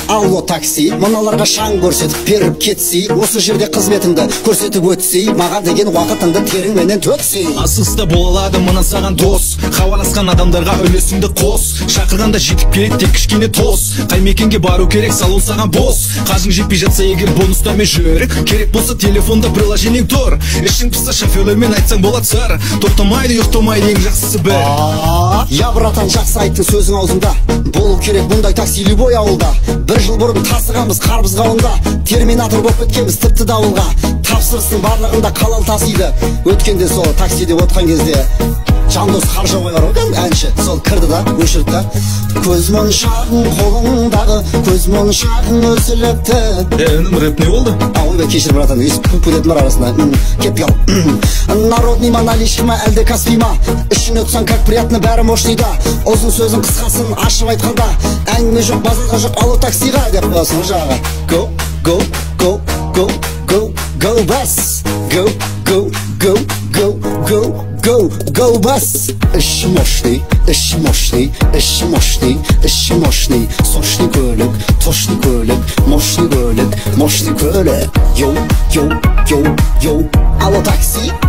Алло такси, мыналарға шаң көрсетіп беріп кетсей, осы жерде қызметіңді көрсетіп өтсей, маған деген уақытыңды теріңменен төксей. Асыста бола алады мына саған дос, хабарласқан адамдарға үлесіңді қос, шақырғанда жетіп келеді тек кішкене тос, қай мекенге бару керек салон саған бос, қажың жетпей жатса егер бонустармен жүр, керек болса телефонда приложениең тұр, ішің пысса шоферлермен айтсаң болады сыр, тоқтамайды ұйықтамайды ең жақсысы бір. Я братан, жақсы айттың сөзің аузыңда, болу керек бұндай такси любой ауылда. Бір жыл бұрын тасығамыз қарбыз қауында, терминатор болып кеткенбіз тіпті дауылға. Тапсырыстың барлығында қалал тасиды, өткенде сол таксиде отқан кезде Жандос Қаржауғай бар ғой әнші, сол кірді да өшірді да. Көз моншағың қолыңдағы, көз моншағың өсіліпті. Өнім рэп не болды? Ойбай кешір братан, пулетім бар арасында. Кеп ел. Народный ма, наличный ма, әлде каспий ма? Ішін өтсаң как приятно, бәрі мощныйда. Ұзын сөзің қысқасын ашып айтқанда, әңгіме жоқ, базарға жоқ, алу таксиға деп қоясың жаға. Go, go, go, go, go, go bus. Go, go, go, go, go, go, go bus. Іші мощный, іші мощный, іші мощный, іші мощный. Сочный көлік, точный көлік, мощный көлік, мощный көлік. Йоу, йоу, йоу, йоу. Алло такси.